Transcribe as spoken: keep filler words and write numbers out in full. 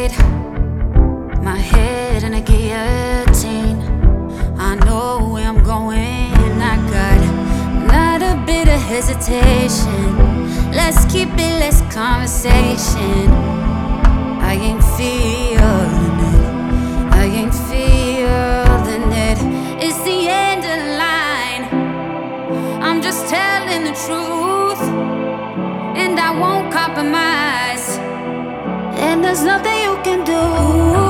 laid my head in a guillotine. I know where I'm going, I got not a bit of hesitation. Let's keep it, let's conversation. I ain't feeling it, I ain't feeling it. It's the end of the line. I'm just telling the truth, and I won't compromise. And there's nothing you can do.